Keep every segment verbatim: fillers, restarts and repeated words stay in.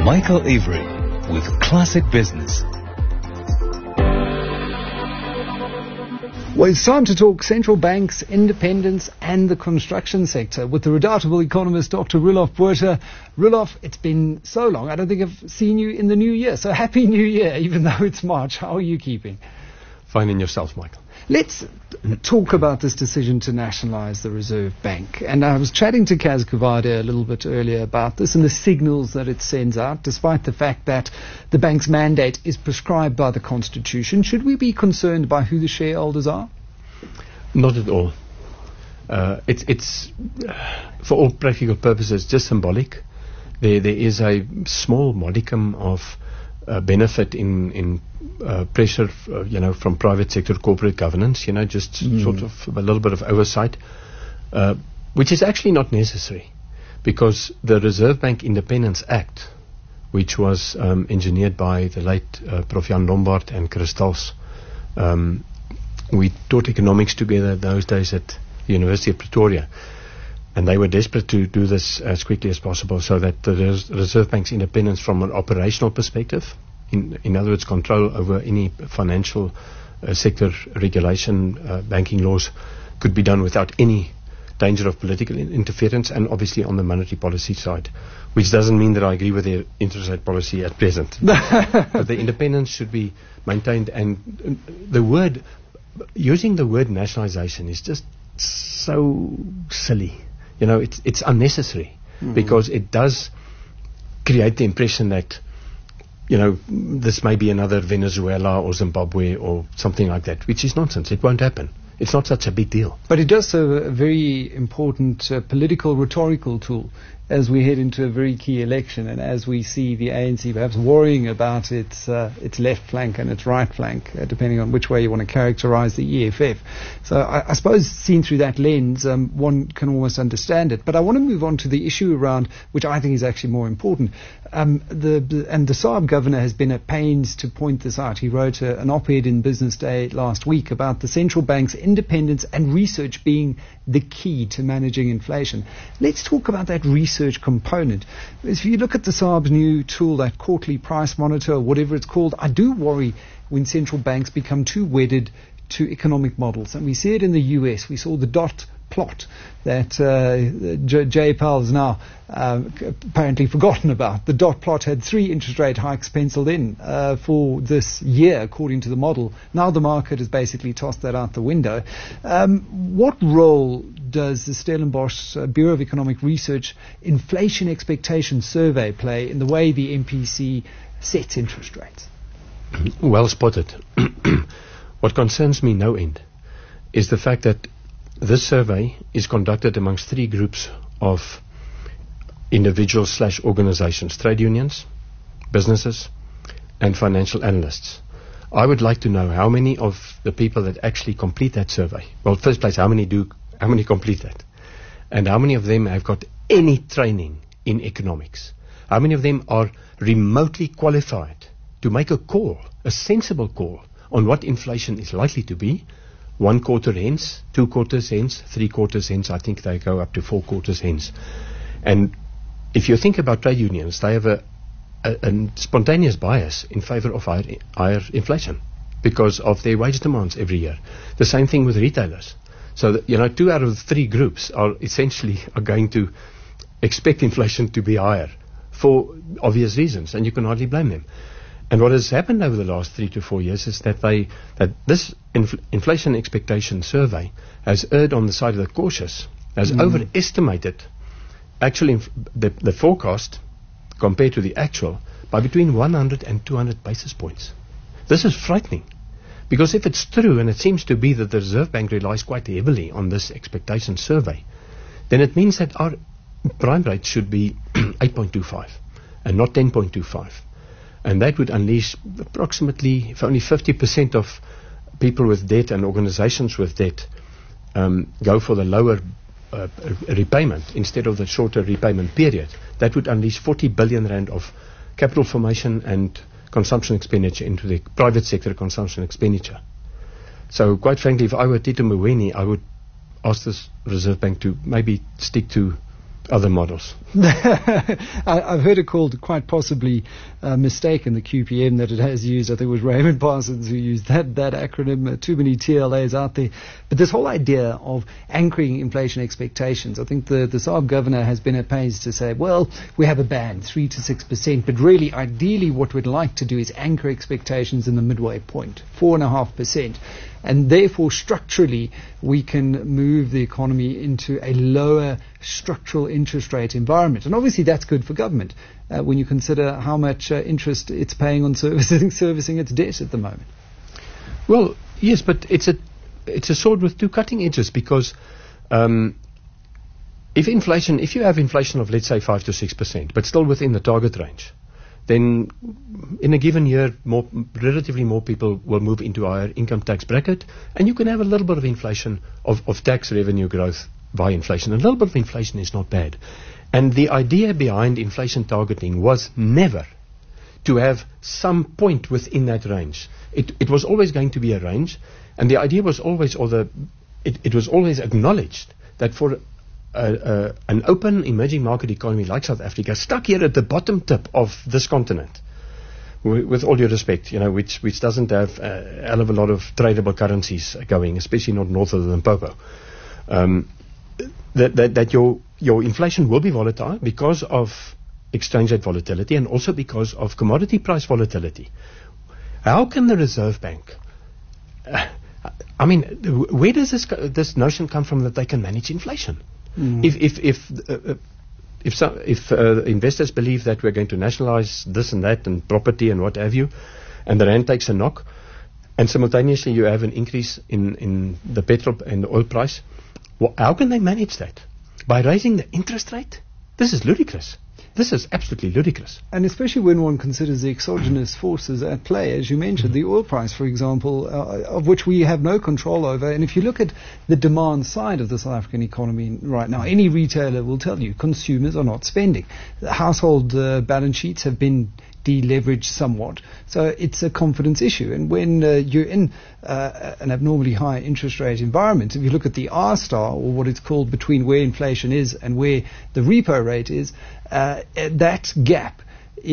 Michael Avery with Classic Business. Well, it's time to talk central banks, independence and the construction sector with the redoubtable economist Doctor Roelof Botha. Roelof, it's been so long. I don't think I've seen you in the new year. So happy new year, even though it's March. How are you keeping? Fine, and yourself, Michael. Let's talk about this decision to nationalise the Reserve Bank. And I was chatting to Kaz Kavada a little bit earlier about this and the signals that it sends out, despite the fact that the bank's mandate is prescribed by the Constitution. Should we be concerned by who the shareholders are? Not at all. Uh, it's, it's uh, for all practical purposes, just symbolic. There, there is a small modicum of uh, benefit in, in uh, pressure, uh, you know, from private sector corporate governance, you know, just mm. sort of a little bit of oversight, uh, which is actually not necessary, because the Reserve Bank Independence Act, which was um, engineered by the late uh, Professor Jan Lombard and Chris Stals, um, we taught economics together those days at the University of Pretoria, and they were desperate to do this as quickly as possible so that the Res- Reserve Bank's independence from an operational perspective, in, in other words, control over any financial uh, sector regulation, uh, banking laws, could be done without any danger of political in- interference, and obviously on the monetary policy side, which doesn't mean that I agree with their interest rate policy at present. But the independence should be maintained, and uh, the word... using the word nationalization is just so silly. You know, it's it's unnecessary mm. because it does create the impression that, you know, this may be another Venezuela or Zimbabwe or something like that, which is nonsense. It won't happen. It's not such a big deal. But it does serve a very important uh, political rhetorical tool as we head into a very key election, and as we see the A N C perhaps worrying about its uh, its left flank and its right flank, uh, depending on which way you want to characterize the E F F. So I, I suppose seen through that lens, um, one can almost understand it. But I want to move on to the issue around, which I think is actually more important. Um, the, the and the S A R B governor has been at pains to point this out. He wrote a, an op-ed in Business Day last week about the central bank's independence and research being the key to managing inflation. Let's talk about that research component. If you look at the S A R B's new tool, that quarterly price monitor, or whatever it's called, I do worry when central banks become too wedded to economic models. And we see it in the U S. We saw the dot plot that uh, J- Jay Powell has now uh, apparently forgotten about. The dot plot had three interest rate hikes penciled in uh, for this year, according to the model. Now the market has basically tossed that out the window. Um, what role does the Stellenbosch uh, Bureau of Economic Research Inflation Expectation Survey play in the way the M P C sets interest rates? Well spotted. What concerns me no end is the fact that this survey is conducted amongst three groups of individuals slash organizations: trade unions, businesses, and financial analysts. I would like to know how many of the people that actually complete that survey, well, first place, how many do, how many complete that? And how many of them have got any training in economics? How many of them are remotely qualified to make a call, a sensible call, on what inflation is likely to be? One quarter hence, two quarters hence, three quarters hence. I think they go up to four quarters hence. And if you think about trade unions, they have a, a, a spontaneous bias in favor of higher, higher inflation because of their wage demands every year. The same thing with retailers. So, that, you know, two out of the three groups are essentially are going to expect inflation to be higher for obvious reasons, and you can hardly blame them. And what has happened over the last three to four years is that they that this infl- inflation expectation survey has erred on the side of the cautious, has mm. overestimated actually inf- the, the forecast compared to the actual by between one hundred and two hundred basis points. This is frightening, because if it's true, and it seems to be that the Reserve Bank relies quite heavily on this expectation survey, then it means that our prime rate should be eight point two five and not ten point two five. And that would unleash approximately, if only fifty percent of people with debt and organizations with debt um, go for the lower uh, repayment instead of the shorter repayment period, that would unleash forty billion rand of capital formation and consumption expenditure into the private sector consumption expenditure. So quite frankly, if I were Tito Mboweni, I would ask this Reserve Bank to maybe stick to other models. I, I've heard it called quite possibly uh, mistaken, the Q P M that it has used. I think it was Raymond Parsons who used that, that acronym. Uh, too many T L As out there. But this whole idea of anchoring inflation expectations, I think the, the S A R B governor has been at pains to say, well, we have a band, three to six percent, but really, ideally, what we'd like to do is anchor expectations in the midway point, four point five percent. And therefore, structurally, we can move the economy into a lower structural interest rate environment. And obviously, that's good for government uh, when you consider how much uh, interest it's paying on servicing, servicing its debt at the moment. Well, yes, but it's a it's a sword with two cutting edges, because um, if inflation, if you have inflation of, let's say, five to six percent, but still within the target range, then in a given year, more, relatively more people will move into a higher income tax bracket, and you can have a little bit of inflation, of, of tax revenue growth by inflation. A little bit of inflation is not bad. And the idea behind inflation targeting was never to have some point within that range. It, it was always going to be a range, and the idea was always, or the, it, it was always acknowledged that for Uh, uh, an open emerging market economy like South Africa, stuck here at the bottom tip of this continent, w- with all due respect, you know, which which doesn't have a hell of a lot of tradable currencies going, especially not north of the Limpopo, um, that, that that your your inflation will be volatile because of exchange rate volatility and also because of commodity price volatility. How can the Reserve Bank? Uh, I mean, where does this this notion come from that they can manage inflation? Mm. If if if uh, if, so, if uh, investors believe that we're going to nationalize this and that and property and what have you, and the rand takes a knock, and simultaneously you have an increase in, in the petrol and the oil price, well, how can they manage that? By raising the interest rate? This is ludicrous. This is absolutely ludicrous. And especially when one considers the exogenous forces at play, as you mentioned, the oil price, for example, uh, of which we have no control over. And if you look at the demand side of the South African economy right now, any retailer will tell you consumers are not spending. The household uh, balance sheets have been deleveraged somewhat. So it's a confidence issue. And when uh, you're in uh, an abnormally high interest rate environment, if you look at the R star, or what it's called between where inflation is and where the repo rate is, uh, that gap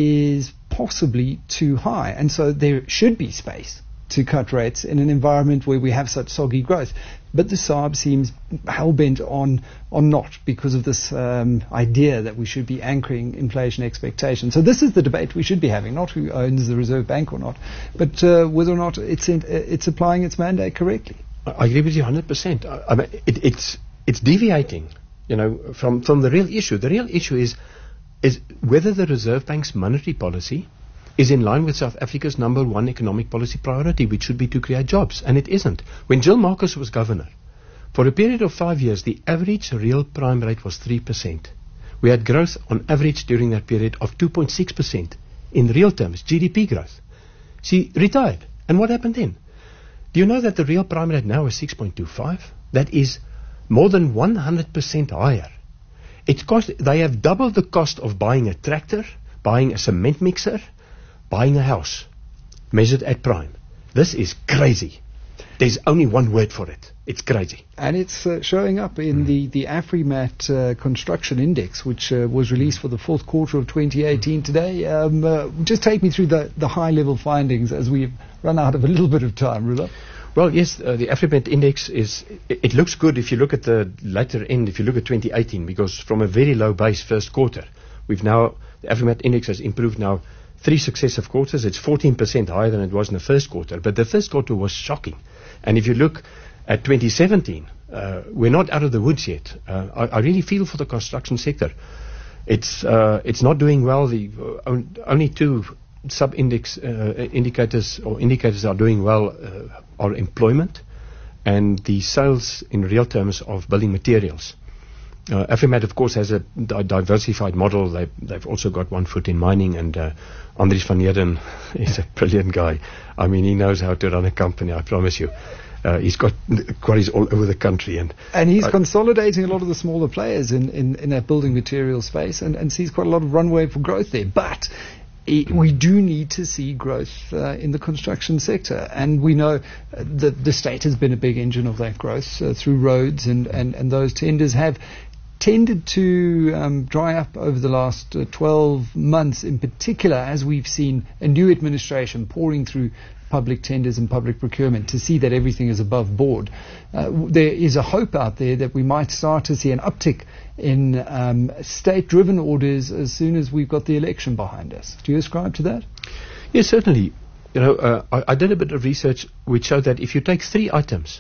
is possibly too high. And so there should be space to cut rates in an environment where we have such soggy growth. But the S A R B seems hell-bent on, on not, because of this um, idea that we should be anchoring inflation expectations. So this is the debate we should be having, not who owns the Reserve Bank or not, but uh, whether or not it's in, uh, it's applying its mandate correctly. I agree with you one hundred percent. I, I mean, it, it's it's deviating, you know, from, from the real issue. The real issue is is whether the Reserve Bank's monetary policy is in line with South Africa's number one economic policy priority, which should be to create jobs, and it isn't. When Jill Marcus was governor, for a period of five years, the average real prime rate was three percent. We had growth on average during that period of two point six percent in real terms, G D P growth. She retired, and what happened then? Do you know that the real prime rate now is six point two five? That is more than one hundred percent higher. It cost, they have doubled the cost of buying a tractor, buying a cement mixer, buying a house, measured at prime. This is crazy. There's only one word for it. It's crazy. And it's uh, showing up in mm. the, the AfriMat uh, construction index, which uh, was released for the fourth quarter of twenty eighteen today. Um, uh, just take me through the, the high-level findings as we've run out of a little bit of time, Rula. Well, yes, uh, the AfriMat index is, it, it looks good if you look at the later end, if you look at twenty eighteen, because from a very low base first quarter, we've now, the AfriMat index has improved now three successive quarters. It's fourteen percent higher than it was in the first quarter, but the first quarter was shocking. And if you look at twenty seventeen, uh, we're not out of the woods yet. Uh, I, I really feel for the construction sector. It's uh, it's not doing well. The uh, on, only two sub-index uh, indicators or indicators are doing well uh, are employment and the sales in real terms of building materials. Uh, AfriMat, of course, has a di- diversified model. They've, they've also got one foot in mining, and uh, Andries van Heerden is a brilliant guy. I mean, he knows how to run a company, I promise you. Uh, he's got quarries all over the country. And and he's uh, consolidating a lot of the smaller players in, in, in that building material space, and, and sees quite a lot of runway for growth there. But it, we do need to see growth uh, in the construction sector. And we know uh, that the state has been a big engine of that growth uh, through roads, and, and, and those tenders have tended to um, dry up over the last uh, twelve months, in particular, as we've seen a new administration pouring through public tenders and public procurement to see that everything is above board. Uh, w- there is a hope out there that we might start to see an uptick in um, state-driven orders as soon as we've got the election behind us. Do you ascribe to that? Yes, certainly. You know, uh, I, I did a bit of research which showed that if you take three items,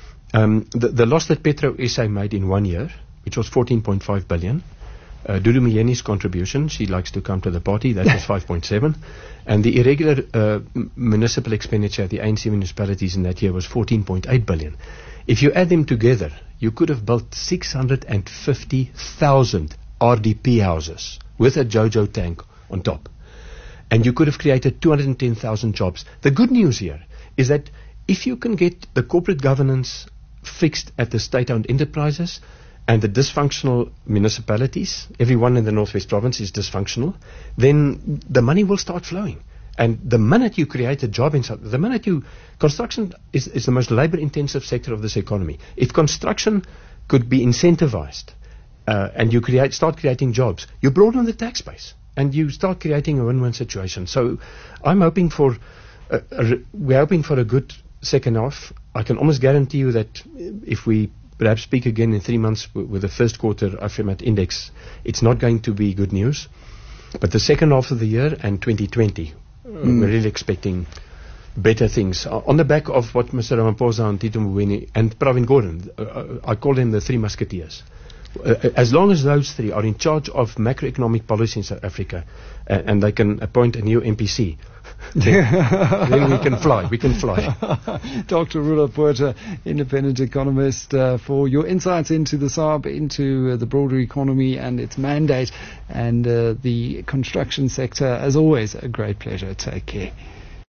um, the, the loss that Petro S A made in one year, which was fourteen point five billion, Uh, Dudu Myeni's contribution, she likes to come to the party, that was five point seven. And the irregular uh, m- municipal expenditure at the A N C municipalities in that year was fourteen point eight billion. If you add them together, you could have built six hundred fifty thousand R D P houses with a JoJo tank on top. And you could have created two hundred ten thousand jobs. The good news here is that if you can get the corporate governance fixed at the state-owned enterprises, and the dysfunctional municipalities, everyone in the Northwest Province is dysfunctional, then the money will start flowing. And the minute you create a job in the minute you, construction is, is the most labor-intensive sector of this economy. If construction could be incentivized uh, and you create, start creating jobs, you broaden the tax base and you start creating a win-win situation. So I'm hoping for, a, a, we're hoping for a good second half. I can almost guarantee you that if we perhaps speak again in three months w- with the first quarter Afrimat index, it's not going to be good news. But the second half of the year and twenty twenty, mm. uh, we're really expecting better things. Uh, on the back of what Mister Ramaphosa and Tito Mboweni and Pravin Gordhan, uh, uh, I call them the three musketeers. Uh, as long as those three are in charge of macroeconomic policy in South Africa, uh, and they can appoint a new M P C, then, then we can fly. We can fly. Doctor Rudolf Botha, independent economist, uh, for your insights into the S A R B, into uh, the broader economy and its mandate, and uh, the construction sector. As always, a great pleasure. Take care.